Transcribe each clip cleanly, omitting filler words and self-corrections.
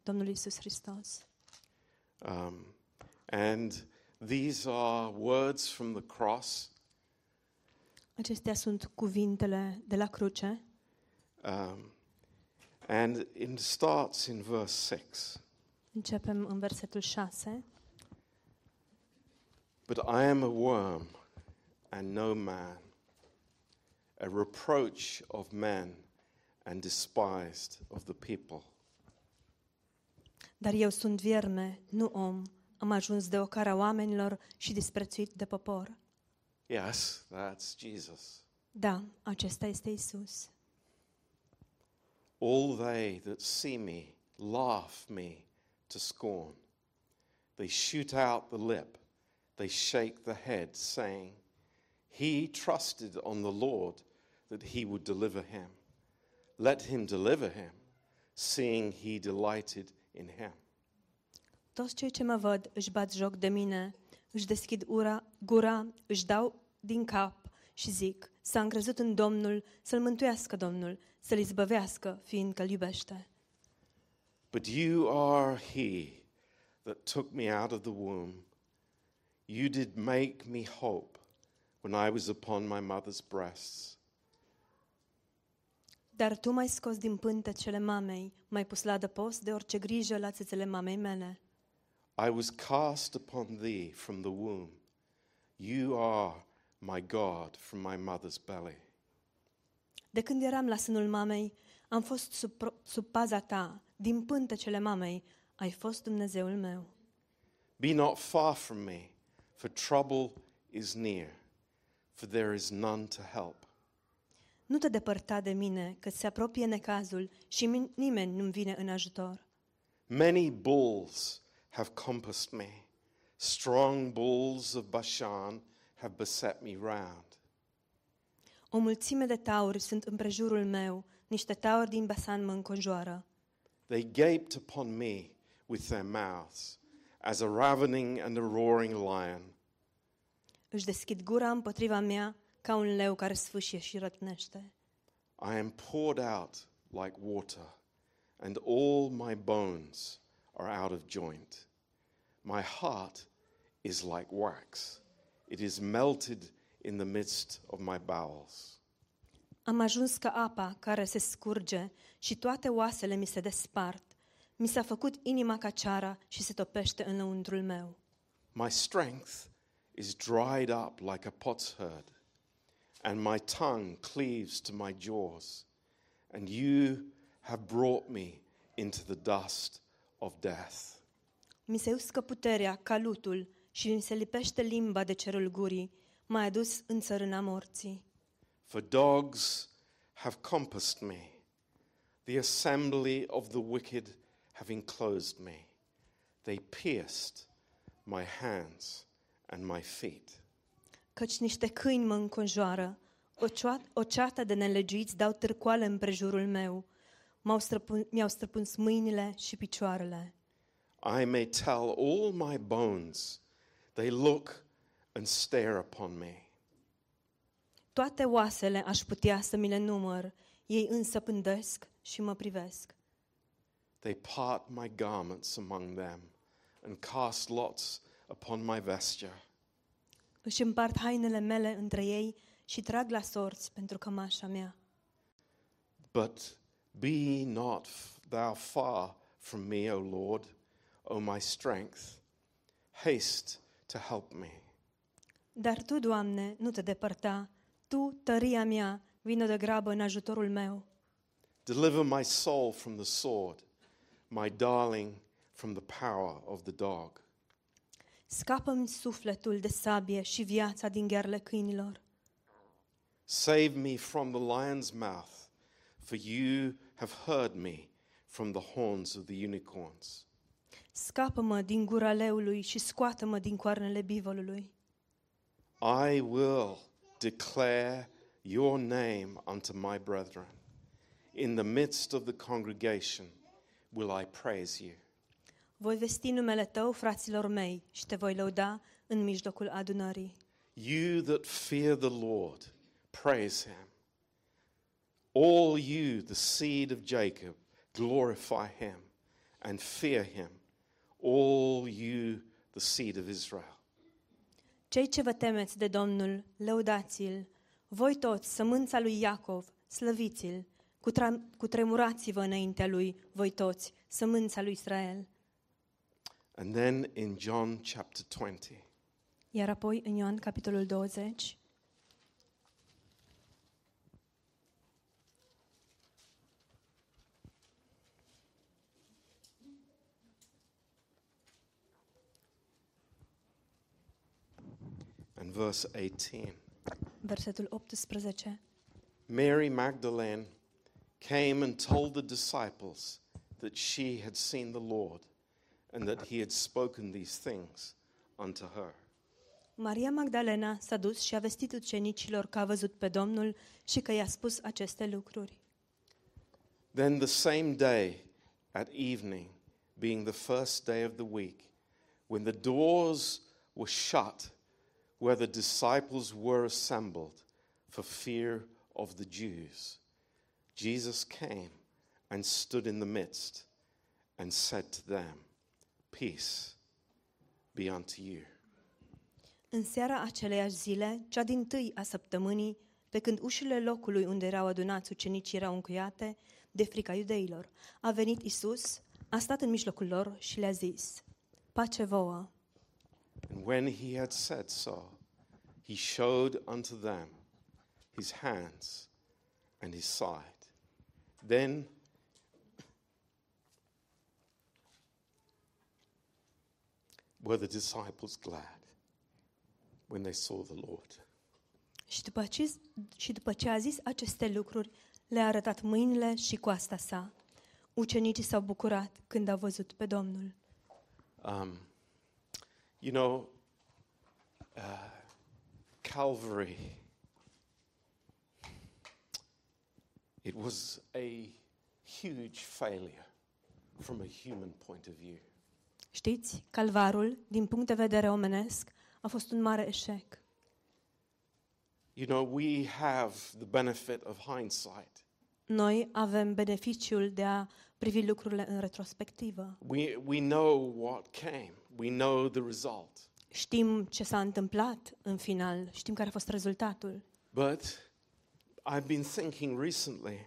Domnul Iisus Hristos. And these are words from the cross. Acestea sunt cuvintele de la cruce. And it starts in verse 6. Începem în versetul 6. But I am a worm and no man, a reproach of men and despised of the people. Dar eu sunt vierme, nu om. Am ajuns de ocara oamenilor și disprețuit de popor. Yes, that's Jesus. Da, acesta este Isus. All they that see me laugh me to scorn. They shoot out the lip, they shake the head, saying, He trusted on the Lord that he would deliver him. Let him deliver him, seeing he delighted in him. Toți cei ce mă văd își bat joc de mine, își deschid gura, își dau din cap și zic, s-a încrezut în Domnul, să-l mântuiască Domnul, să-l izbăvească, fiindcă îl iubește. But you are he that took me out of the womb. You did make me hope when I was upon my mother's breasts. Dar tu m-ai scos din pântecele mamei, m-ai pus la adăpost de orice grijă la țâțele mamei mele. I was cast upon thee from the womb. You are my God from my mother's belly. De când eram la sânul mamei, am fost sub paza ta, din pântecele mamei, ai fost Dumnezeul meu. Be not far from me, for trouble is near, for there is none to help. Nu te depărta de mine, că se apropie necazul și nimeni nu-mi vine în ajutor. Many bulls have compassed me. Strong bulls of Bashan have beset me round. O mulțime de tauri sunt împrejurul meu, niște tauri din Basan mă înconjoară. They gaped upon me with their mouths, as a ravening and a roaring lion. Își deschid gura împotriva mea ca un leu care sfâșie și rătnește. I am poured out like water, and all my bones are out of joint. My heart is like wax. It is melted in the midst of my bowels. Am ajuns ca apa care se scurge și toate oasele mi se despart. Mi s-a făcut inima ca ceara și se topește în lăuntrul meu. My strength is dried up like a potsherd, and my tongue cleaves to my jaws. And you have brought me into the dust of death. Mi se uscă puterea ca lutul și mi se lipește limba de cerul gurii. M-ai adus în țărâna morții. For dogs have compassed me. The assembly of the wicked have enclosed me. They pierced my hands and my feet. Căci niște câini mă înconjoară, o ceată de nelegiuiți dau târcoale împrejurul meu. Mi-au străpuns mâinile și picioarele. I may tell all my bones. They look and stare upon me. Toate oasele aș putea să mi le număr, ei însă pândesc și mă privesc. They part my garments among them and cast lots upon my vesture. Își împart hainele mele între ei și trag la sorți pentru cămașa mea. But be not thou far from me, O Lord, O my strength. Haste to help me. Dar tu, Doamne, nu te depărta, tu, tăria mea, vină de grabă în ajutorul meu. Deliver my soul from the sword, my darling from the power of the dog. Scapă-mi sufletul de sabie și viața din ghearele câinilor. Save me from the lion's mouth, for you have heard me from the horns of the unicorns. Scapă-mă din gura leului și scoată-mă din coarnele bivolului. I will declare your name unto my brethren. In the midst of the congregation will I praise you. Voi vesti numele tău, fraților mei, și te voi lăuda în mijlocul adunării. You that fear the Lord, praise him. All you, the seed of Jacob, glorify him. and fear him, all you the seed of Israel. Cei ce vă temeți de Domnul, lăudați-l. Voi toți, sămânța lui Iacov, slăviți-l. Cutremurați-vă înaintea lui, voi toți, sămânța lui Israel. And then in John chapter 20, Iar apoi în Ioan capitolul 20, and verse 18. versetul 18. Mary Magdalene came and told the disciples that she had seen the Lord and that he had spoken these things unto her. Maria Magdalena s-a dus și a vestit ucenicilor că a văzut pe Domnul și că i-a spus aceste lucruri. Then the same day at evening, being the first day of the week, when the doors were shut where the disciples were assembled for fear of the Jews, Jesus came and stood in the midst and said to them, Peace be unto you. În seara aceleiași zile, cea dintâi a săptămânii, pe când ușile locului unde erau adunați ucenicii erau încuiate de frica iudeilor, a venit Isus, a stat în mijlocul lor și le-a zis, Pace vouă! And when he had said so, he showed unto them his hands and his side. Then were the disciples glad when they saw the Lord. Și după ce a zis aceste lucruri, le-a arătat mâinile și coasta sa. Ucenicii s-au bucurat când au văzut pe Domnul. You know, Calvary, it was a huge failure from a human point of view. Știți, Calvarul, din punct de vedere omenesc, a fost un mare eșec. You know, we have the benefit of hindsight. Noi avem beneficiul de a privi lucrurile în retrospectivă. We know what came. We know the result. Știm ce s-a întâmplat în final, știm care a fost rezultatul. But I've been thinking recently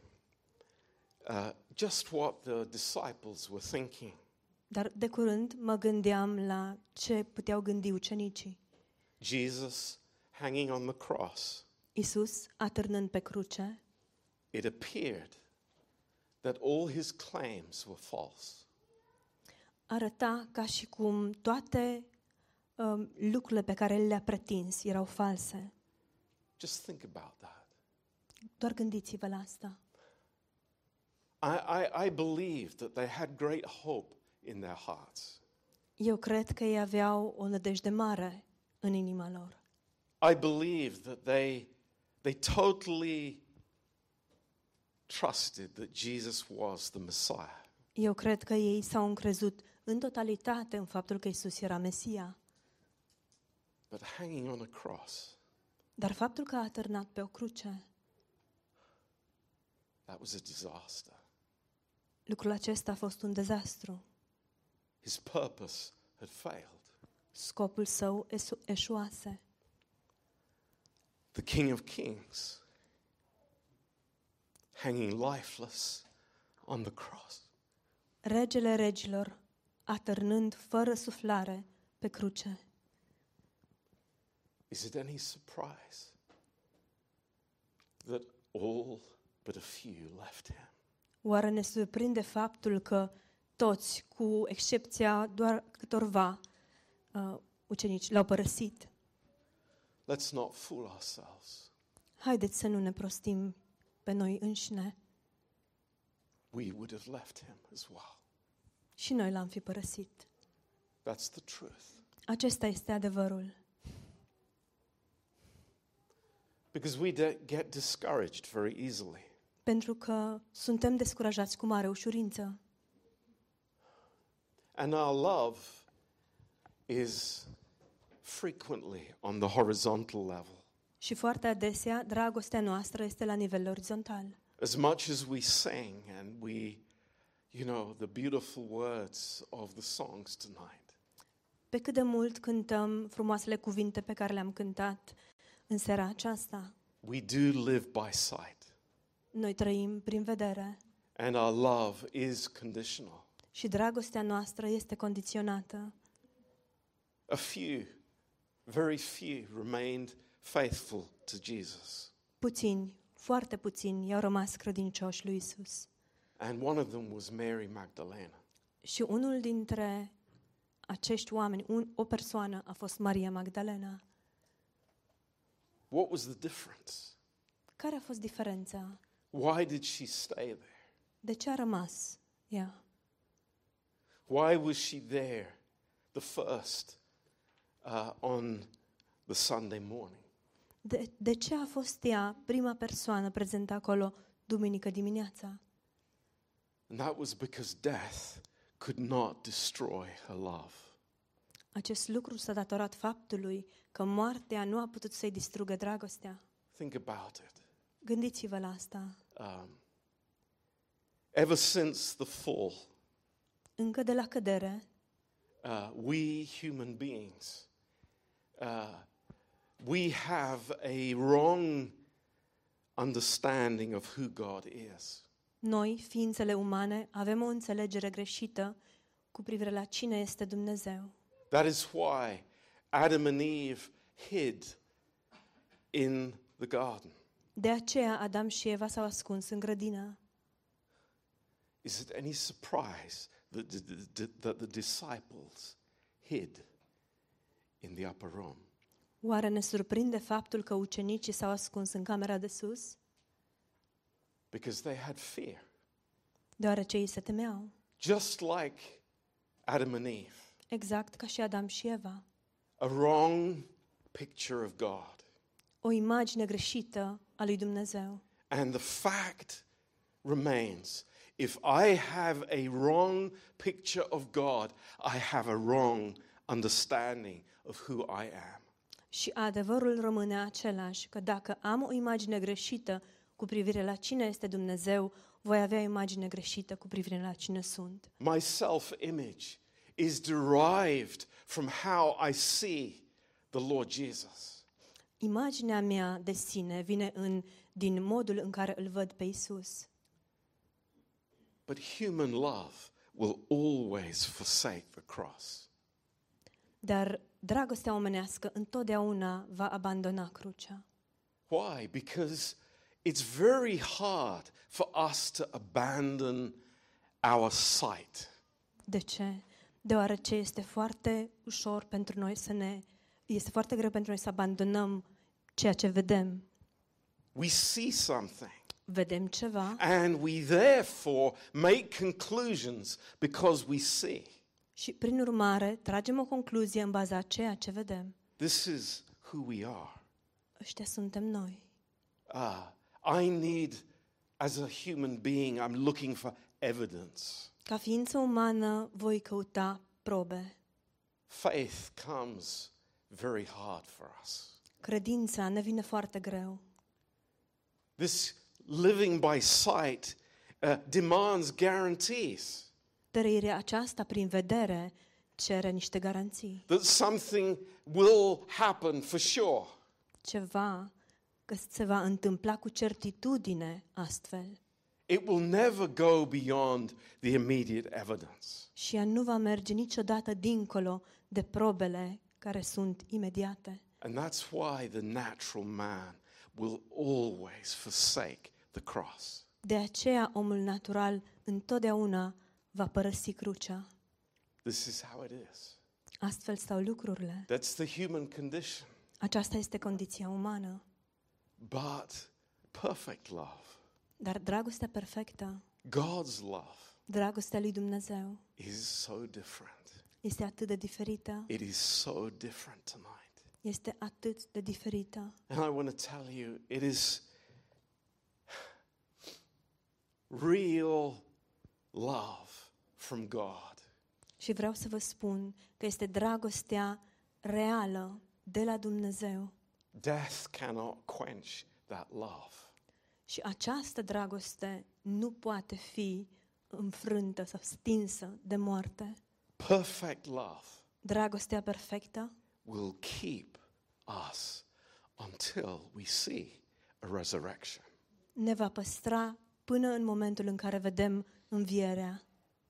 just what the disciples were thinking. Dar de curând mă gândeam la ce puteau gândi ucenicii. Jesus hanging on the cross. Isus, atârnând pe cruce, It appeared that all his claims were false. arăta ca și cum toate lucrurile pe care le-a pretins erau false. Just think about that. Doar gândiți-vă la asta. I believe that they had great hope in their hearts. Eu cred că ei aveau o nădejde mare în inima lor. I believe that they totally trusted that Jesus was the Messiah. Eu cred că ei s-au încrezut în totalitate în faptul că Isus era Mesia. But hanging on a cross, Dar faptul că a atârnat pe o cruce, that was a disaster. lucrul acesta a fost un dezastru. His purpose had failed. Scopul său eșuase. The King of Kings hanging lifeless on the cross. Regele regilor, atârnând fără suflare pe cruce. Is it any surprise that all but a few left him? Oare ne surprinde faptul că toți, cu excepția doar câtorva ucenici, l-au părăsit? Let's not fool ourselves. Haideți să nu ne prostim pe noi înșine. We would have left him as well. Și noi l-am fi părăsit. That's the truth. Acesta este adevărul. Because we get discouraged very easily. Pentru că suntem descurajați cu mare ușurință. And our love is frequently on the horizontal level. Și foarte adesea, dragostea noastră este la nivel orizontal. As much as we sing and we you know, the beautiful words of the songs tonight. Pe cât de mult cântăm frumoasele cuvinte pe care le-am cântat în seara aceasta. We do live by sight, Noi trăim prin vedere and our love is conditional. și dragostea noastră este condiționată. A few, very few, remained faithful to Jesus. Puțini, foarte puțini, i-au rămas credincioși lui Isus. And one of them was Mary Magdalena. Și unul dintre acești oameni, o persoană, a fost Maria Magdalena. What was the difference? Care a fost diferența? Why did she stay there? De ce a rămas ea? Why was she there the first on the Sunday morning? De ce a fost ea prima persoană prezentă acolo duminică dimineața? And that was because death could not destroy her love. Acest lucru s-a datorat faptului că moartea nu a putut să-i distrugă dragostea. Think about it. Gândiți-vă la asta. Ever since the fall, Încă de la cădere, we human beings, we have a wrong understanding of who God is. noi, ființele umane, avem o înțelegere greșită cu privire la cine este Dumnezeu. That is why Adam and Eve hid in the garden. De aceea Adam și Eva s-au ascuns în grădină. Is it any surprise that the disciples hid in the upper room? Oare ne surprinde faptul că ucenicii s-au ascuns în camera de sus? Because they had fear. Deoarece ei se temeau. Just like Adam and Eve. Exact ca și Adam și Eva. A wrong picture of God. O imagine greșită a lui Dumnezeu. And the fact remains, if I have a wrong picture of God, I have a wrong understanding of who I am. Și adevărul rămâne același, că dacă am o imagine greșită cu privire la cine este Dumnezeu, voi avea o imagine greșită cu privire la cine sunt. My self-image is derived from how I see the Lord Jesus. Imaginea mea de sine vine din modul în care îl văd pe Isus. But human love will always forsake the cross. Dar dragostea omenească întotdeauna va abandona crucea. Why? Because it's very hard for us to abandon our sight. De ce? Deoarece este foarte ușor pentru noi este foarte greu pentru noi să abandonăm ceea ce vedem. We see something Vedem ceva and we therefore make conclusions because we see. și prin urmare tragem o concluzie în baza a ceea ce vedem. This is who we are. Ăștia suntem noi. I need, as a human being, I'm looking for evidence. Ca ființă umană voi căuta probe. Faith comes very hard for us. Credința ne vine foarte greu. This living by sight demands guarantees Trăirea aceasta prin vedere cere niște garanții. that something will happen for sure. Ceva că se va întâmpla cu certitudine astfel. It will never go beyond the immediate evidence. Și ea nu va merge niciodată dincolo de probele care sunt imediate. And that's why the natural man will always forsake the cross. De aceea omul natural întotdeauna va părăsi crucea. This is how it is. Astfel stau lucrurile. That's the human condition. Aceasta este condiția umană. But perfect love, Dar dragostea perfectă, God's love, dragostea lui Dumnezeu, is so different. este atât de diferită. It is so different tonight. Este atât de diferită. And I want to tell you, it is real love from God. Și vreau să vă spun că este dragostea reală de la Dumnezeu. Death cannot quench that love. Și această dragoste nu poate fi înfrântă sau stinsă de moarte. Perfect love Dragostea perfectă will keep us until we see a resurrection. ne va păstra până în momentul în care vedem învierea.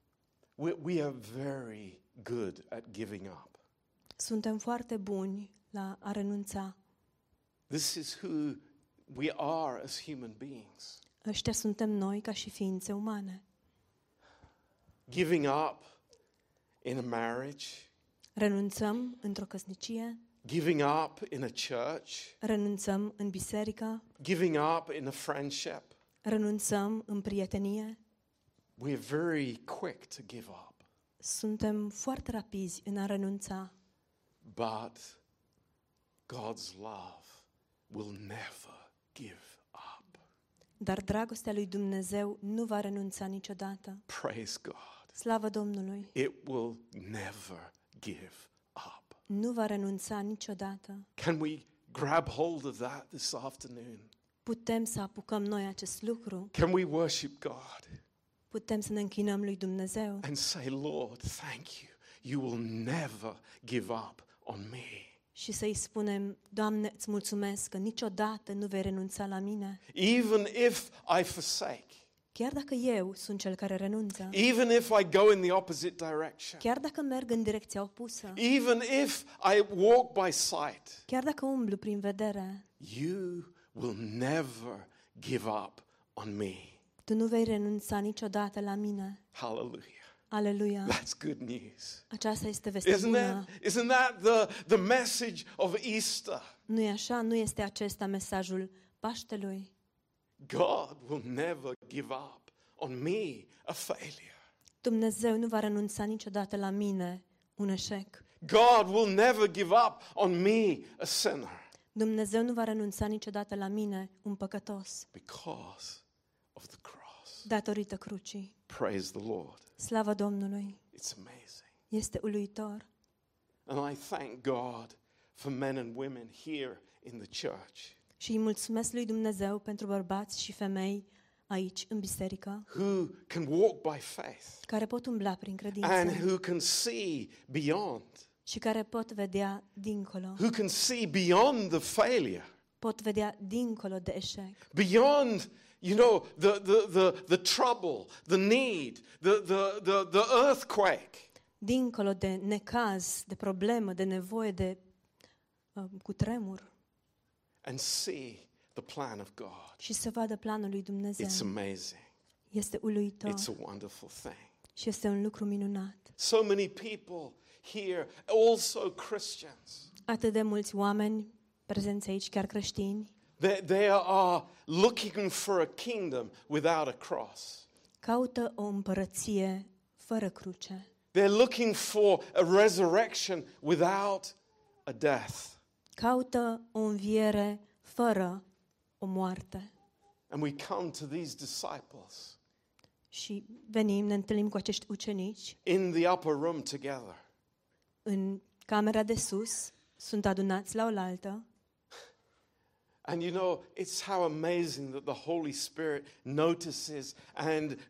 We are very good at giving up. Suntem foarte buni la a renunța. This is who we are as human beings. Ăștia suntem noi ca și ființe umane. Giving up in a marriage, Renunțăm într-o căsnicie, giving up in a church, renunțăm în biserică, giving up in a friendship. renunțăm în prietenie. We're very quick to give up. Suntem foarte rapizi în a renunța, But God's love will never give up. dar dragostea lui Dumnezeu nu va renunța niciodată. Praise God. Slavă Domnului! It will never give up. Nu va renunța niciodată. Can we grab hold of that this afternoon? Putem să apucăm noi acest lucru, Can we worship God putem să ne închinăm lui Dumnezeu and say, Lord, thank you. You will never give up on me. și să-i spunem, Doamne, îți mulțumesc că niciodată nu vei renunța la mine. Even if I forsake, Chiar dacă eu sunt cel care renunță, even if I go in the opposite direction, chiar dacă merg în direcția opusă, even if I walk by sight, chiar dacă umblu prin vedere, you will never give up on me. tu nu vei renunța niciodată la mine. Hallelujah. Aleluia! That's good news. Aceasta este vestea bună. Isn't that the message of Easter? Nu e așa? Nu este acesta mesajul Paștelui? God will never give up on me, a failure. Dumnezeu nu va renunța niciodată la mine, un eșec. God will never give up on me, a sinner, Dumnezeu nu va renunța niciodată la mine, un păcătos, because of the cross. datorită crucii. Praise the Lord. Slavă Domnului! It's amazing. Este uluitor. And I thank God for men and women here in the church Și îi mulțumesc lui Dumnezeu pentru bărbați și femei aici, în biserică, who can walk by faith care pot umbla prin and credință who can see beyond, și care pot vedea dincolo. who can see beyond the failure, Pot vedea dincolo de eșec. beyond, the trouble, the need, the earthquake. Dincolo de necaz, de problemă, de nevoie, de cutremur. And see the plan of God. Și să vadă planul lui It's Dumnezeu. amazing. Este uluitor It's a wonderful thing. și este un lucru minunat. So many people here, also Christians, Atât de mulți oameni prezenți aici, chiar creștini, they are looking for a kingdom without a cross. caută o împărăție fără cruce. They're looking for a resurrection without a death. Caută o înviere fără o moarte. And we come to these disciples Și venim, ne întâlnim cu acești ucenici in the upper room together. în camera de sus, sunt adunați la oaltă. And it's how amazing that the Holy Spirit notices and,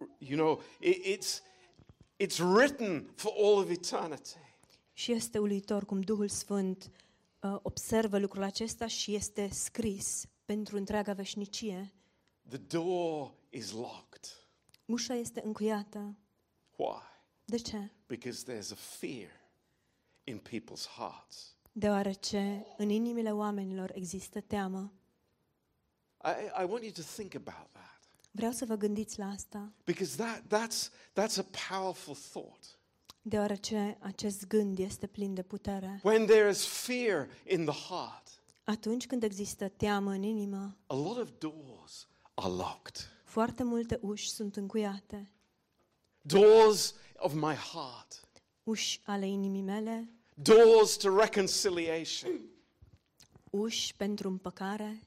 it's written for all of eternity. Și este uluitor cum Duhul Sfânt observă lucrul acesta și este scris pentru întreaga veșnicie. The door is locked. Ușa este încuiată. Why? De ce? Because there's a fear in people's hearts. Deoarece în inimile oamenilor există teamă. I want you to think about that. Vreau să vă gândiți la asta, Because that's a powerful thought. deoarece acest gând este plin de putere. When there is fear in the heart, Atunci când există teamă în inimă, a lot of doors are locked. foarte multe uși sunt încuiate. Doors of my heart. Uși ale inimii mele, Doors to reconciliation. uși pentru împăcare,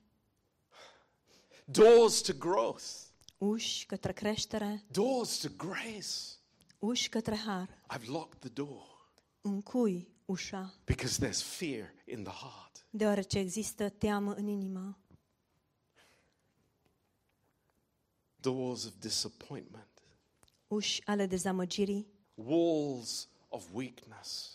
Doors to growth. uși către creștere, Doors to grace. uși către har. I've locked the door Încui ușa, because there's fear in the heart. deoarece există teamă în inimă. Doors of disappointment. uși ale dezamăgirii, walls of weakness.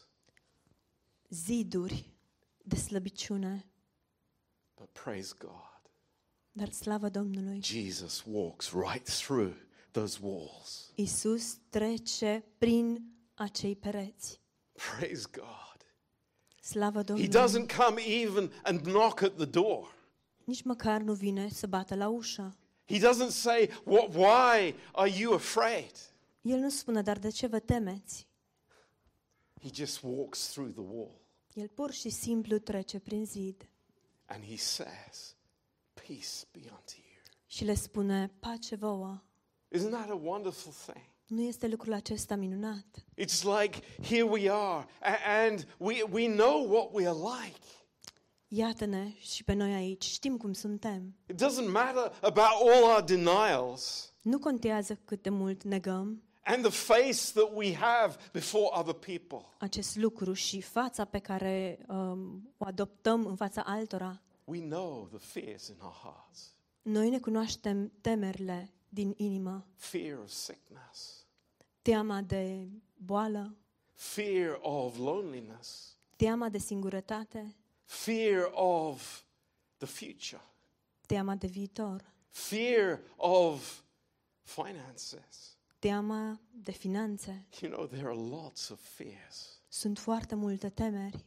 ziduri de slăbiciune, But praise God, dar slavă Domnului. Jesus walks right through those walls. Iisus trece prin acei pereți. Praise God. Slavă He Domnului. doesn't come even and knock at the door. Nici măcar nu vine să bată la ușă. He doesn't say, why are you afraid? El nu spune, dar de ce vă temeți? He just walks through the wall El pur și simplu trece prin zid and he says, peace be unto you. și le spune, pace vouă. Isn't that a wonderful thing? Nu este lucrul acesta minunat? It's like, here we are, and we know what we are like. Iată-ne și pe noi aici, știm cum suntem. It doesn't matter about all our denials Nu contează cât de mult negăm and the face that we have before other people. acest lucru și fața pe care o adoptăm în fața altora. We know the fears in our hearts. Noi ne cunoaștem temerile din inimă, Fear of sickness, teama de boală, fear of loneliness, teama de singurătate, fear of the future, teama de viitor, fear of finances. teama de finanțe. You know, there are lots of fears. Sunt foarte multe temeri.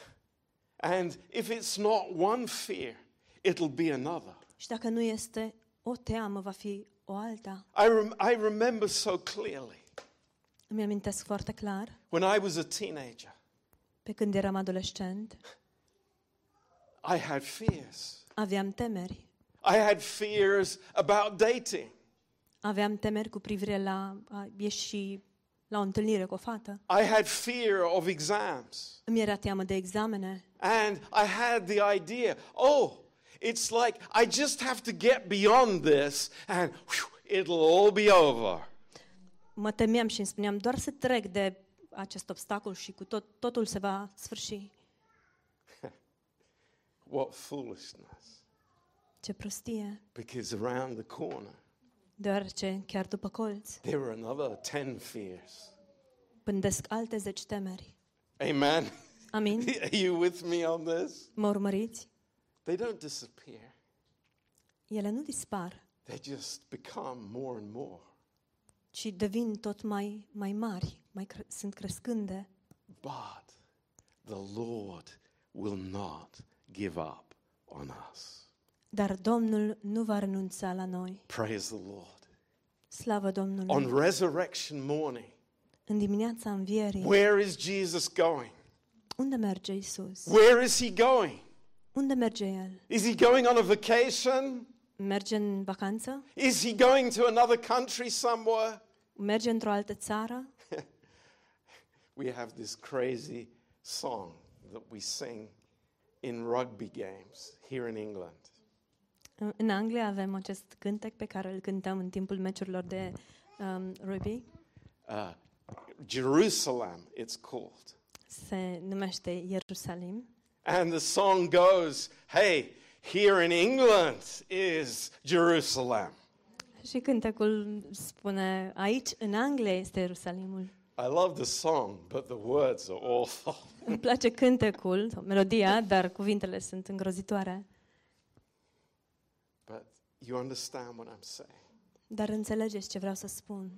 And if it's not one fear, it'll be another. Și dacă nu este o teamă, va fi o alta. I remember so clearly Îmi amintesc foarte clar, when I was a teenager, pe când eram adolescent, I had fears. aveam temeri. I had fears about dating. Aveam temeri cu privire la a ieși la o întâlnire cu o fată. I had fear of exams. Îmi era teamă de examene. And I had the idea, it's like I just have to get beyond this and it'll all be over. Mă temeam și îmi spuneam, doar să trec de acest obstacol și cu totul se va sfârși. What foolishness. Ce prostie, Because around the corner, deoarece chiar după colț there were another 10 fears. pândesc alte 10 temeri. Amen. Amin? Are you with me on this? Mă urmăriți? They don't disappear. Ele nu dispar, They just become more and more. ci devin tot mai mari, sunt crescânde. But the Lord will not give up on us. Dar Domnul nu va renunța la noi. Praise the Lord. Slavă Domnului! On resurrection morning, În dimineața învierii, where is Jesus going? unde merge Isus? Where is he going? Unde merge El? Is he going on a vacation? Merge în vacanță? Is he going to another country somewhere? Merge într-o altă țară? We have this crazy song that we sing in rugby games here in England. În Anglia avem acest cântec pe care îl cântăm în timpul meciurilor de rugby. Jerusalem, it's called. Se numește Ierusalim. And the song goes, hey, here in England is Jerusalem. Și cântecul spune, aici, în Anglia, este Ierusalimul. I love the song, but the words are awful. Îmi place cântecul, sau melodia, dar cuvintele sunt îngrozitoare. But you understand what I'm saying. Dar înțelegeți ce vreau să spun.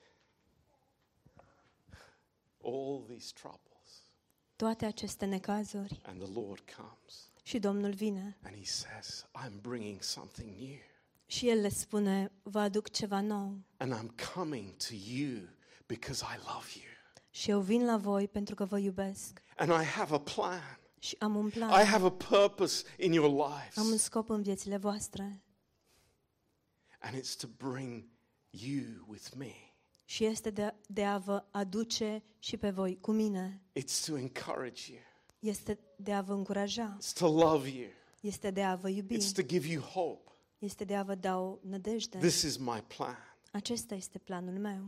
All these troubles. Toate aceste necazuri And the Lord comes și Domnul vine and he says, I'm bringing something new. și El le spune, vă aduc ceva nou And I'm coming to you because I love you. și eu vin la voi pentru că vă iubesc And I have a plan. și am un I plan, have a purpose in your am un lives. scop în viețile voastre And it's to bring you with me. și este de a vă aduce și pe voi cu mine, It's to encourage you. este de a vă încuraja, It's to love you. este de a vă iubi, It's to give you hope. este de a vă da o nădejde. This is my plan. Acesta este planul meu.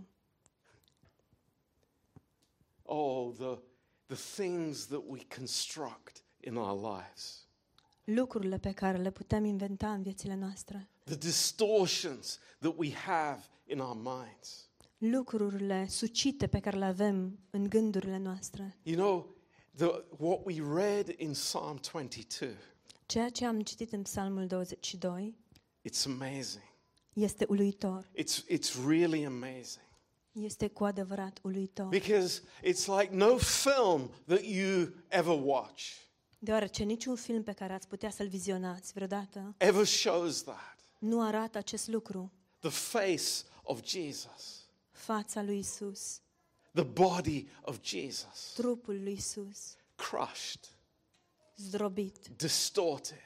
Oh, the things that we construct in our lives. Lucrurile pe care le putem inventa în viețile noastre, The distortions that we have in our minds. lucrurile sucite pe care le avem în gândurile noastre. You know, what we read in Psalm 22, Ceea ce am citit în Psalmul 22 it's amazing. este uluitor. It's really amazing. Este cu adevărat uluitor. Because it's like no film that you ever watch Deoarece niciun film pe care ați putea să-l vizionați vreodată ever shows that. nu arată acest lucru. The face of Jesus, Fața lui Isus, the body of Jesus, trupul lui Isus, crushed, zdrobit, distorted.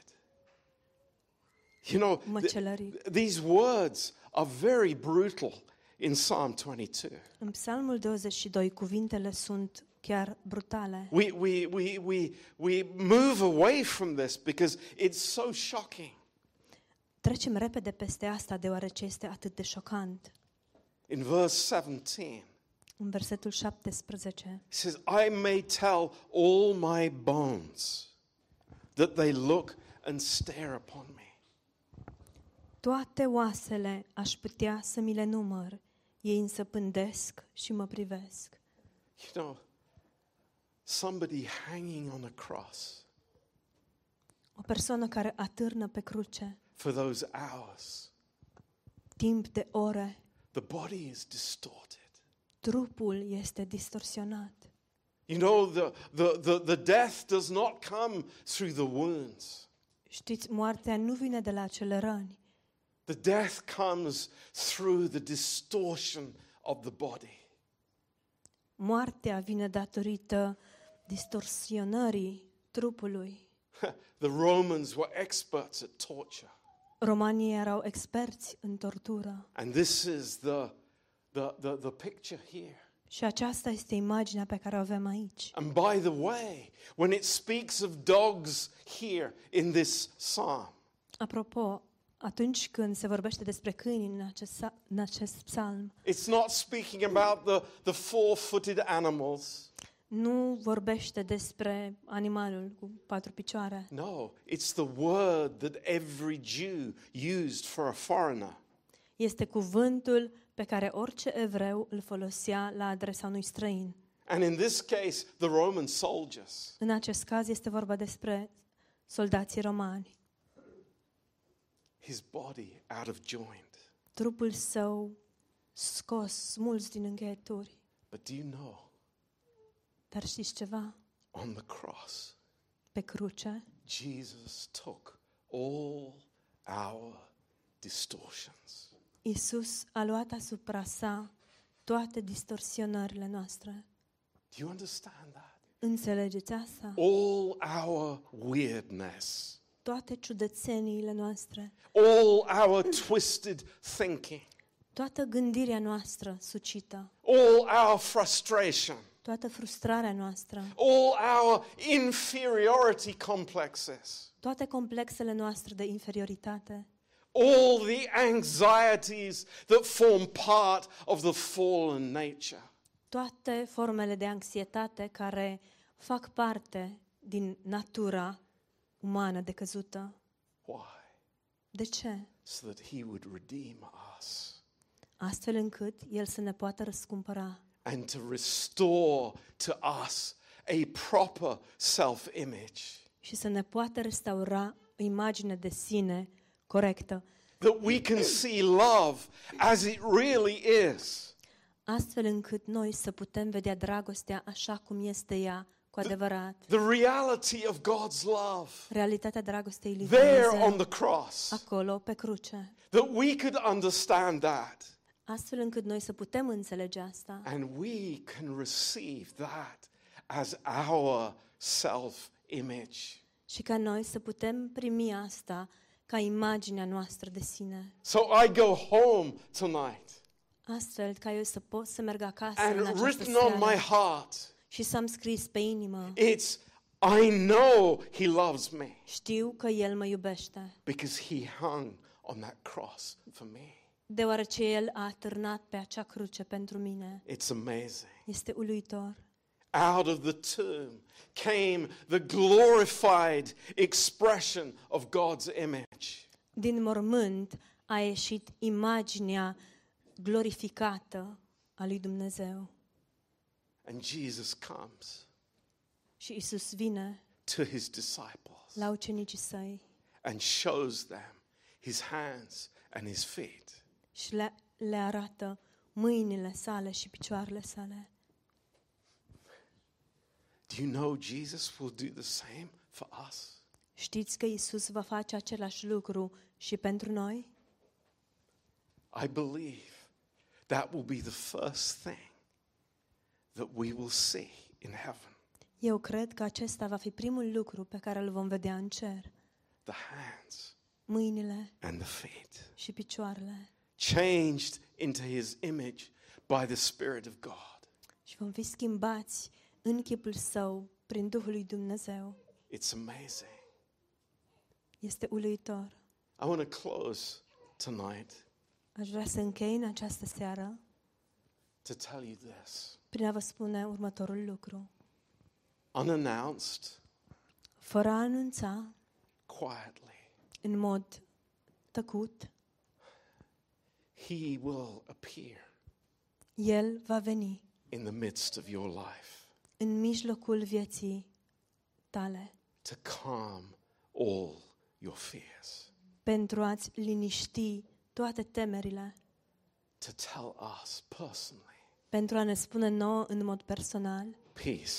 You know, măcelărit. these words are very brutal in Psalm 22. În Psalmul 22 cuvintele sunt chiar brutale. We move away from this because it's so shocking. Trecem repede peste asta deoarece este atât de șocant. In verse 17, În versetul 17 it says, I may tell all my bones that they look and stare upon me. toate oasele aș putea să mi le număr, ei însă pândesc și mă privesc. You know, somebody hanging on a cross O persoană care atârnă pe cruce for those hours, timp de ore, the body is distorted. trupul este distorsionat. You know, the death does not come through the wounds. Știți, moartea nu vine de la acele răni. The death comes through the distortion of the body. Moartea vine datorită distorsionării trupului. The Romans were experts at torture. Romanii erau experți în tortură. And this is the picture here. Și aceasta este imaginea pe care o avem aici. And by the way, when it speaks of dogs here in this psalm, Apropo, atunci când se vorbește despre câini în acest psalm, it's not speaking about the four-footed animals. nu vorbește despre animalul cu 4 picioare. No, it's the word that every Jew used for a foreigner. Este cuvântul pe care orice evreu îl folosea la adresa unui străin. And in this case, the Roman soldiers. În acest caz este vorba despre soldații romani. His body out of joint. Trupul său scos, smuls din încheieturi. But do you know, Dar știți ceva? on the cross, Pe cruce, Jesus took all our distortions. Iisus a luat asupra sa toate distorsionările noastre. Do you understand that? Înțelegeți asta? All our weirdness, Toate ciudățeniile noastre, all our twisted thinking, toată gândirea noastră sucită, all our frustration, toată frustrarea noastră, all our inferiority complexes, toate complexele noastre de inferioritate, all the anxieties that form part of the fallen nature. toate formele de anxietate care fac parte din natura umană decăzută. Why? De ce? So that he would redeem us Astfel încât El să ne poată răscumpăra and to restore to us a proper self-image. și să ne poată restaura o imagine de sine corectă, That we can see love as it really is. astfel încât noi să putem vedea dragostea așa cum este ea cu adevărat. The reality of God's love Realitatea dragostei lui there on Dumnezeu the cross. acolo pe cruce. That we could understand that Astfel încât noi să putem înțelege asta and we can receive that as our self-image. și ca noi să putem primi asta ca imaginea noastră de sine. So I go home tonight Astfel ca eu să pot să merg acasă în and această written on my seară heart, și să-mi scris pe inimă: it's I know he loves me știu că El mă iubește, because he hung on that cross for me. deoarece El a atârnat pe acea cruce pentru mine. It's amazing. Este uluitor. Out of the tomb came the glorified expression of God's image. Din mormânt a ieșit imaginea glorificată al lui Dumnezeu. And Jesus comes Și Isus vine to his disciples la ucenicii săi and shows them his hands and his feet. și le arată mâinile sale și picioarele sale. Do you know Jesus will do the same for us? Știți că Isus va face același lucru și pentru noi? I believe that will be the first thing that we will see in heaven. Eu cred că acesta va fi primul lucru pe care îl vom vedea în cer. The hands Mâinile and the feet. și picioarele. Changed into his image by the Spirit of God. Și vom fi schimbați în chipul său prin Duhul lui Dumnezeu. It's amazing. Este uluitor. I want to close tonight Aș vrea să închei în această seară to tell you this. prin a vă spune următorul lucru. Unannounced, Fără a anunța, quietly, în mod tăcut, he will appear El va veni in the midst of your life în mijlocul vieții tale to calm all your fears, pentru a-ți liniști toate temerile, to tell us personally, pentru a ne spune nouă în mod personal, peace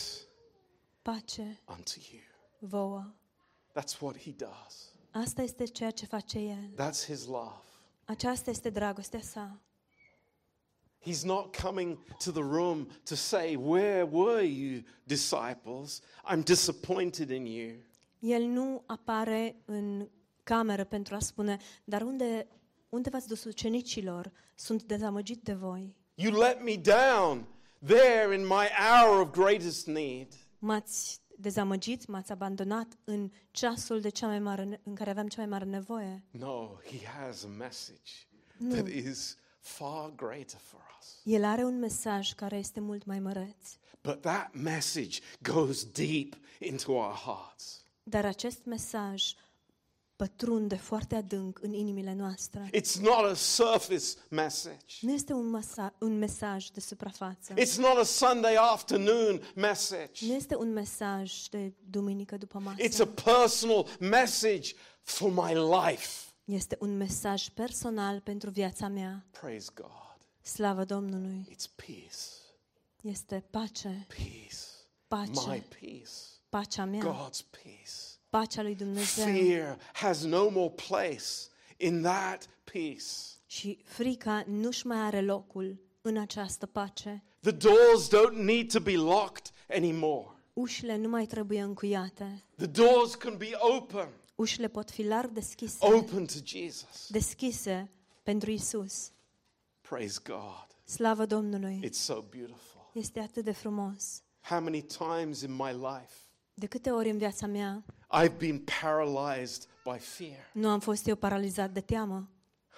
pace unto you. vouă. That's what he does. Asta este ceea ce face El. That's his love. Aceasta este dragostea sa. He's not coming to the room to say, "Where were you, disciples? I'm disappointed in you." El nu apare în cameră pentru a spune, dar unde v-ați dus ucenicilor? Sunt dezamăgit de voi. You let me down there in my hour of greatest need. M-ați dezamăgit, m-ați abandonat în ceasul de cea mai mare, în care aveam cea mai mare nevoie. No, he has a message that is far greater for us. El are un mesaj care este mult mai măreț. But that message goes deep into our hearts. Dar acest mesaj pătrunde foarte adânc în inimile noastre. It's not a surface message. Nu este un mesaj de suprafață. It's not a Sunday afternoon message. Nu este un mesaj de duminică după masă. It's a personal message for my life. Este un mesaj personal pentru viața mea. Praise God. Slavă Domnului. It's peace. Este pace. Peace. Pace. My peace. Pacea mea. God's peace. Pacea lui Dumnezeu. Fear has no more place in that peace. Și frica nu-și mai are locul în această pace. The doors don't need to be locked anymore. Ușile nu mai trebuie încuiate. The doors can be open. Ușile pot fi larg deschise. Open to Jesus. Deschise pentru Isus. Praise God. Slavă Domnului. It's so beautiful. Este atât de frumos. How many times in my life De câte ori în viața mea I've been paralyzed by fear. nu am fost eu paralizat de teamă.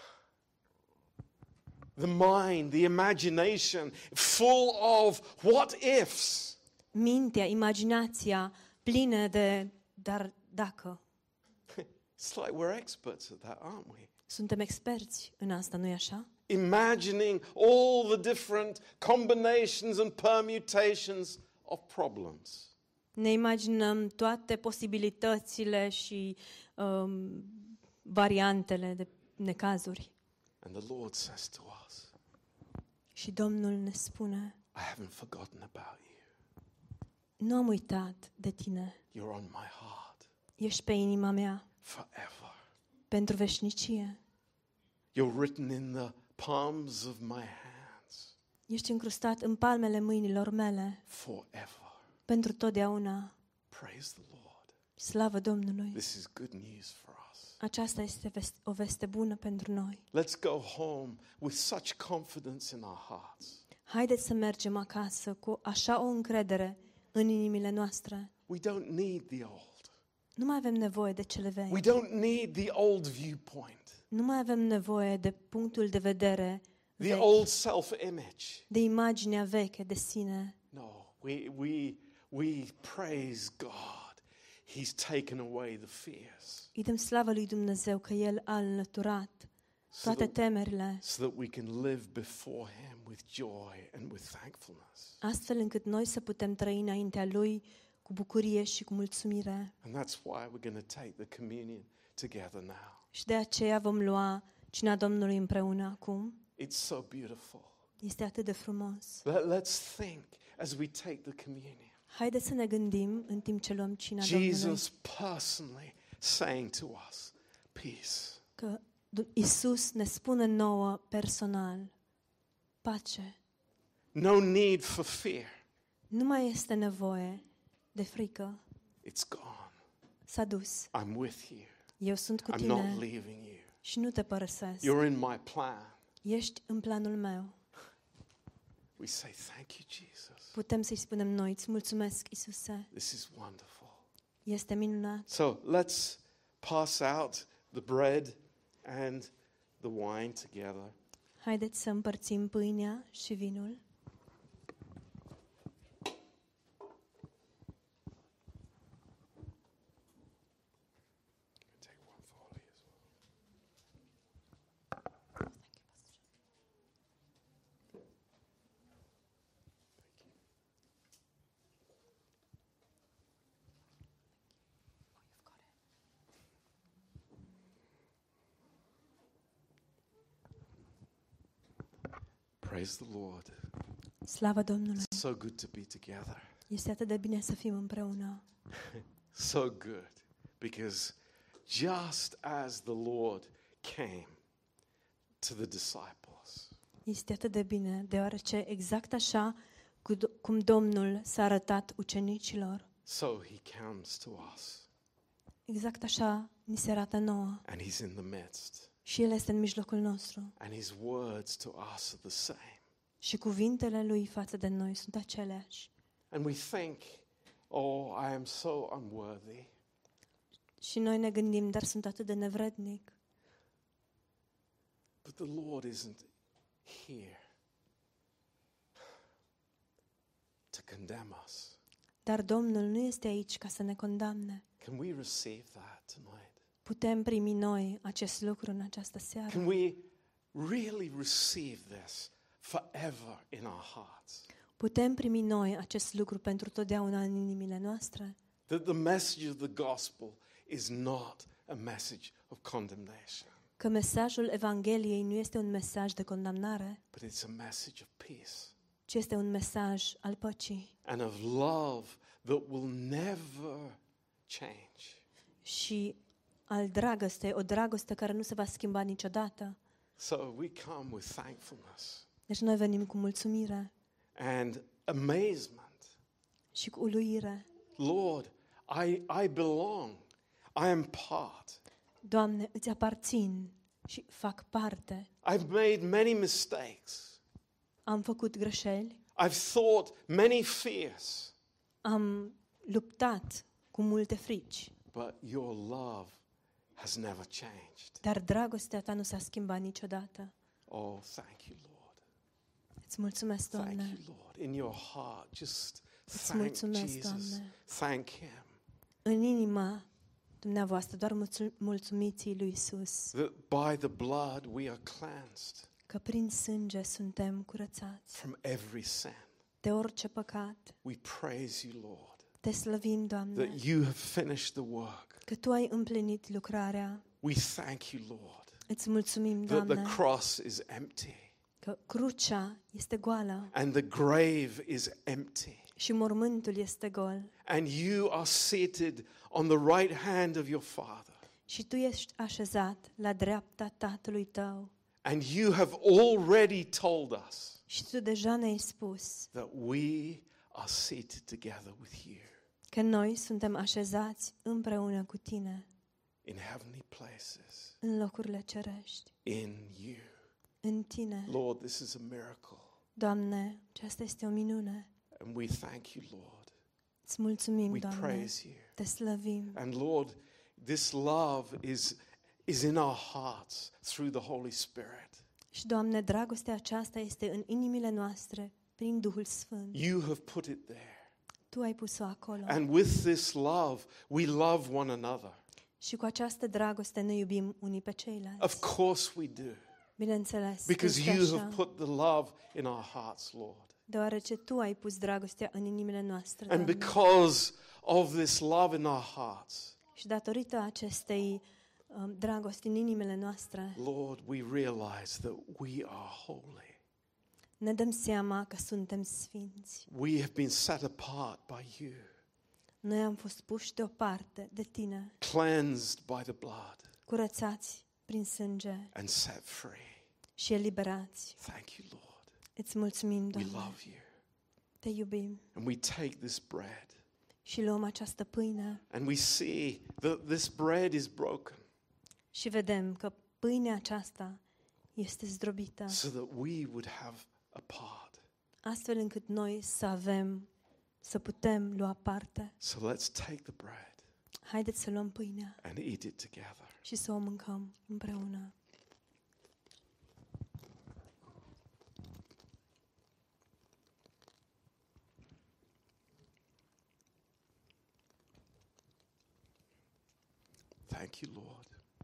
The mind, the imagination, full of what ifs. Mintea, imaginația plină de dar dacă. It's like we're experts at that, aren't we? Suntem experți în asta, nu-i așa? Imagining all the different combinations and permutations of problems. Ne imaginăm toate posibilitățile și variantele de necazuri. And the Lord says to us, Și Domnul ne spune, I haven't forgotten about you. nu am uitat de tine. You're on my heart Ești pe inima mea forever. pentru veșnicie. You're written in the palms of my hands Ești încrustat în palmele mâinilor mele forever. pentru totdeauna. Praise the Lord. Slavă Domnului! This is good news for us. Aceasta este o veste bună pentru noi. Let's go home with such confidence in our hearts. Haideți să mergem acasă cu așa o încredere în inimile noastre. We don't need the old. Nu mai avem nevoie de cele vechi. We don't need the old viewpoint, Nu mai avem nevoie de punctul de vedere the vechi, old self-image. de imaginea veche de sine. No, we praise God. He's taken away the fears. Îi dăm slavă lui Dumnezeu că El a înlăturat toate temerile, so that we can live before Him with joy and with thankfulness. astfel încât noi să putem trăi înaintea Lui cu bucurie și cu mulțumire. And that's why we're going to take the communion together now. Și de aceea vom lua cina Domnului împreună acum. It's so beautiful. Este atât de frumos. Let's think as we take the communion. Haideți să ne gândim în timp ce luăm cina Domnului Jesus personally saying to us, peace. că Isus ne spune nouă personal, pace. No need for fear. Nu mai este nevoie de frică. It's gone. S-a dus. I'm with you. Eu sunt cu I'm not tine leaving you. și nu te părăsesc. You're in my plan. Ești în planul meu. We say, thank you, Jesus. Putem să-i spunem noi, îți mulțumesc, Isuse. This is wonderful. Este minunat. So let's pass out the bread and the wine together. Haideți să împărțim pâinea și vinul. Take one for Ollie as well. Praise the Lord. Slavă Domnului! So good to be together. Este atât de bine să fim împreună. So good. Because just as the Lord came to the disciples, Este atât de bine, deoarece exact așa cum Domnul s-a arătat ucenicilor, so He comes to us. exact așa ni se arată nouă. And He's in the midst. Și El este în mijlocul nostru. And His words to us are the same. Și cuvintele Lui față de noi sunt aceleași. And we think, oh, I am so unworthy. Și noi ne gândim, dar sunt atât de nevrednic. But the Lord isn't here to condemn us. Dar Domnul nu este aici ca să ne condamne. Can we receive that tonight? Putem primi noi acest lucru în această seară. Can we really receive this forever in our hearts? Putem primi noi acest lucru pentru totdeauna în inimile noastre. That the message of the gospel is not a message of condemnation, Că mesajul Evangheliei nu este un mesaj de condamnare, but it's a message of peace ci este un mesaj al păcii and of love that will never change. și al dragostei, o dragoste care nu se va schimba niciodată. So we come with thankfulness Deci noi venim cu mulțumire and amazement. și cu uluire. Lord, I belong. I am part. Doamne, îți aparțin și fac parte. I've made many mistakes. Am făcut greșeli, I've thought many fears, am luptat cu multe frici, but your love has never changed. dar dragostea ta nu s-a schimbat niciodată. Oh, thank you, Lord. Îți mulțumesc, Thank Doamne. you, Lord. In your heart, just Îți thank mulțumesc, Jesus. Doamne. Thank Him. În inima dumneavoastră doar mulțumiți lui Isus, That by the blood we are cleansed că prin sânge suntem curățați from every sin. de orice păcat. We praise you, Lord, Te slăvim, Doamne, that you have finished the work. că Tu ai împlinit lucrarea. We thank you, Lord, Îți mulțumim, that Doamne, the cross is empty că crucea este goală and the grave is empty. și mormântul este gol. And you are seated on the right hand of your Father. Și Tu ești așezat la dreapta Tatălui Tău. And you have already told us Și Tu deja ne-ai spus that we are seated together with you că noi suntem așezați împreună cu Tine in heavenly places, în locurile cerești, in you. în Tine. Lord, this is a miracle. Doamne, aceasta este o minune. And we thank you, Lord. Îți mulțumim, We Doamne, praise you. te slăvim. And Lord, this love is in our hearts through the Holy Spirit. Și, Doamne, dragostea aceasta este în inimile noastre prin Duhul Sfânt. You have put it there. Tu ai pus-o acolo. And with this love, we love one another. Și cu această dragoste ne iubim unii pe ceilalți. Of course we do. Bineînțeles, Because este you așa, have put the love in our hearts, Lord. deoarece Tu ai pus dragostea în inimile noastre, And Doamne. because of this love in our hearts, Și datorită acestei dragosti în inimile noastre, Lord, we realize that we are holy. ne dăm seama că suntem sfinți. We have been set apart by you, Noi am fost puși deoparte de Tine, cleansed by the blood, curățați prin sânge and set free. și eliberați. Thank you, Lord. Îți mulțumim, We Doamne. love you. Te iubim. And we take this bread, Și luăm această pâine and we see that this bread is broken și vedem că pâinea aceasta este zdrobită, so that we would have a part. astfel încât noi să putem lua parte. So let's take the bread Haideți să luăm pâinea and eat it together. și să o mâncăm împreună. Thank you, Lord.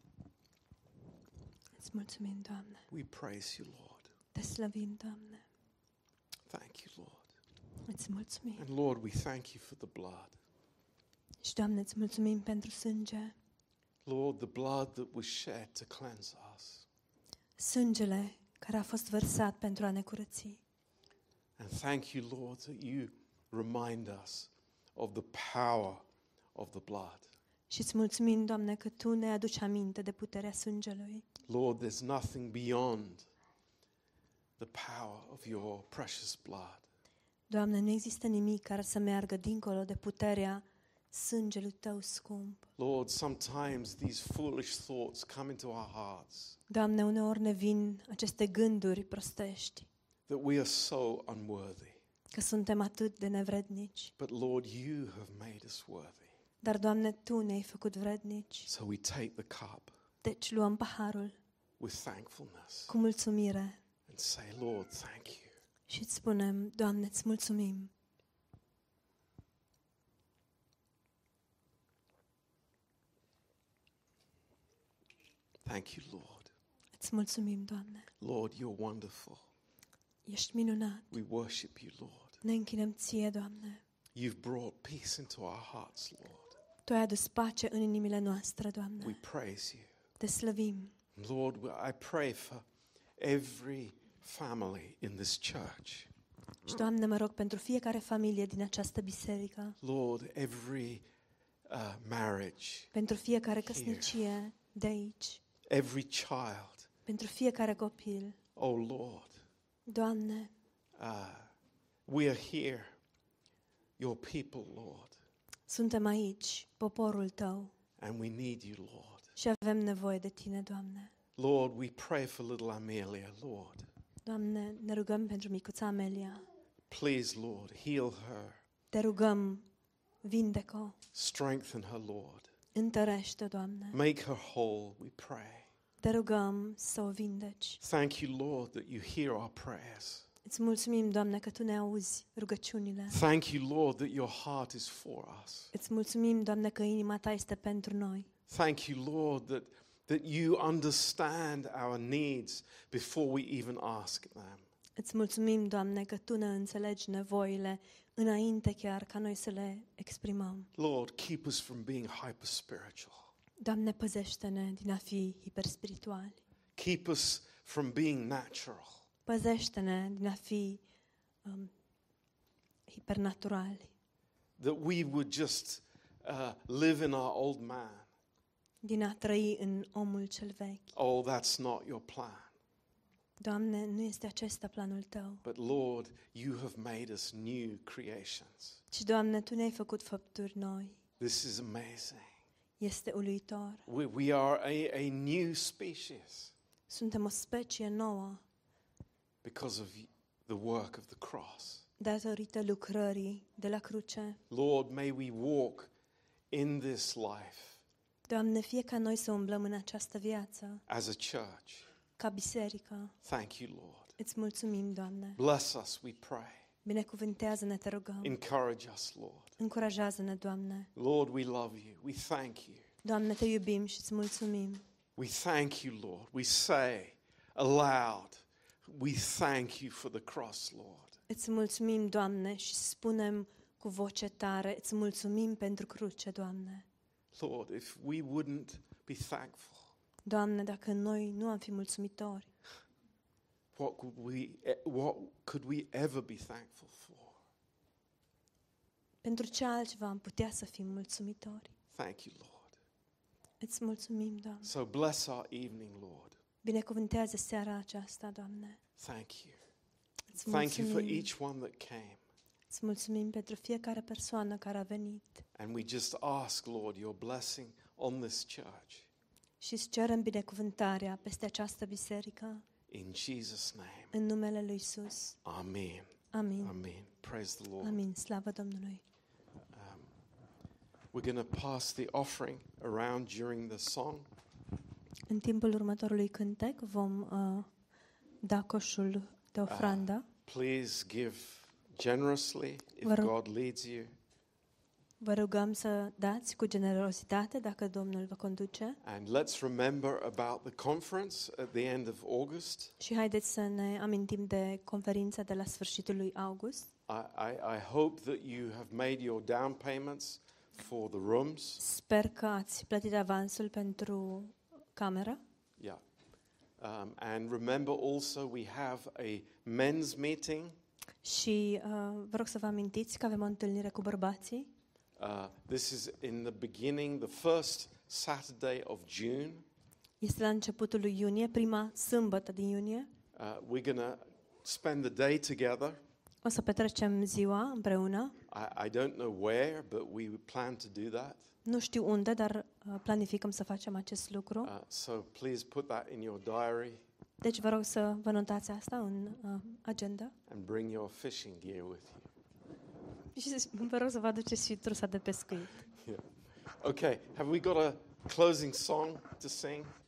Îți mulțumim, Doamne. We praise you, Lord. Te slăvim, Doamne. Thank you, Lord. Îți mulțumim. And Lord, we thank you for the blood. Și, Doamne, îți mulțumim pentru sânge. Lord, the blood that was shed to cleanse us. Sângele care a fost vărsat pentru a ne curăți. And thank you, Lord, that you remind us of the power of the blood. Și îți mulțumim, Doamne, că Tu ne aduci aminte de puterea sângelui. Lord, there's nothing beyond the power of your precious blood. Doamne, nu există nimic care să meargă dincolo de puterea sângelui Tău scump. Lord, sometimes these foolish thoughts come into our hearts Doamne, uneori ne vin aceste gânduri prostești, that we are so unworthy. că suntem atât de nevrednici. But Lord, you have made us worthy. Dar, Doamne, Tu ne-ai făcut vrednici. So we take the cup Deci luăm paharul with thankfulness cu mulțumire and say, Lord, thank you. și îți spunem, Doamne, îți mulțumim. Thank you, Lord. Îți mulțumim, Doamne. Lord, you're wonderful. Ești minunat. We worship you, Lord. Ne închinăm Ție, Doamne. You've brought peace into our hearts, Lord. Tu ai adus pace în inimile noastre, We Doamne. praise you. Te slăvim. Lord, I pray for every family in this church. Și, Doamne, mă rog pentru fiecare familie din această biserică, Lord, every marriage, pentru fiecare căsnicie de aici, every child. pentru fiecare copil. Oh, Lord, Doamne, we are here, your people, Lord, suntem aici, poporul Tău, and we need you, Lord. și avem nevoie de Tine, Doamne. Lord, we pray for little Amelia, Lord. Doamne, ne rugăm pentru micuța Amelia. Please, Lord, heal her. Te rugăm, vindecă-o, Strengthen her, Lord. întărește, Doamne. Make her whole, we pray. Te rugăm să o vindeci. Thank you, Lord, that you hear our prayers. Îți mulțumim, Doamne, că Tu ne auzi rugăciunile. Thank you, Lord, that your heart is for us. Îți mulțumim, Doamne, că inima Ta este pentru noi. Thank you, Lord, that you understand our needs before we even ask them. Îți mulțumim, Doamne, că Tu ne înțelegi nevoile înainte chiar ca noi să le exprimăm. Lord, keep us from being hyper-spiritual. Doamne, păzește-ne din a fi hiperspirituali. Keep us from being natural. Păzește-ne din a fi hipernaturali. That we would just live in our old man. Din a trăi în omul cel vechi. Oh, that's not your plan. Doamne, nu este acesta planul Tău. But Lord, you have made us new creations. Ci, Doamne, Tu ne-ai făcut făpturi noi. This is amazing. Este uluitor. We are a new species Suntem o specie nouă because of the work of the cross. datorită lucrării de la cruce. Lord, may we walk in this life Doamne, fie ca noi să umblăm în această viață, as a church. ca biserică. Thank you, Lord. Îți mulțumim, Doamne. Bless us, we pray. Binecuvântează-ne, te rugăm. Encourage us, Lord. Încurajează-ne, Doamne. Lord, we love you. We thank you. Doamne, Te iubim și îți mulțumim. We thank you, Lord. We say aloud, we thank you for the cross, Lord. Îți mulțumim, Doamne, și spunem cu voce tare, îți mulțumim pentru cruce, Doamne. Lord, if we wouldn't be thankful, Doamne, dacă noi nu am fi mulțumitori, what could we ever be thankful for? pentru ce altceva am putea să fim mulțumitori? Thank you, Lord. Îți mulțumim, Doamne. So bless our evening, Lord. Binecuvântează seara aceasta, Doamne. Thank you. Îți Thank you for mulțumim. each one that came. Îți mulțumim pentru fiecare persoană care a venit. And we just ask, Lord, your blessing on this church. Și îți cerem binecuvântarea peste această biserică, In Jesus' name. în numele lui Isus. Amen. Amin. Amen. Praise the Lord. Amin. Slavă Domnului. We're going to pass the offering around during the song. În timpul următorului cântec vom da coșul de ofrandă. Please give generously if Vă rog. God leads you. Vă rugăm să dați cu generozitate dacă Domnul vă conduce. And let's remember about the conference at the end of August. Și haideți să ne amintim de conferința de la sfârșitul lui august. I hope that you have made your down payments for the rooms. Sper că ați plătit avansul pentru cameră. Yeah. And remember also we have a men's meeting. Și vă rog să vă amintiți că avem o întâlnire cu bărbații. This is in the beginning, the first Saturday of June. Este la începutul lui iunie, prima sâmbătă din iunie. We're going to spend the day together. O să petrecem ziua împreună. I don't know where, but we plan to do that. Nu știu unde, dar planificăm să facem acest lucru. So please put that in your diary Deci vă rog să vă notați asta în agenda. and bring your fishing gear with you. Și vă rog să vă aduceți și trusa de pescuit. Yeah. Okay, have we got a closing song to sing?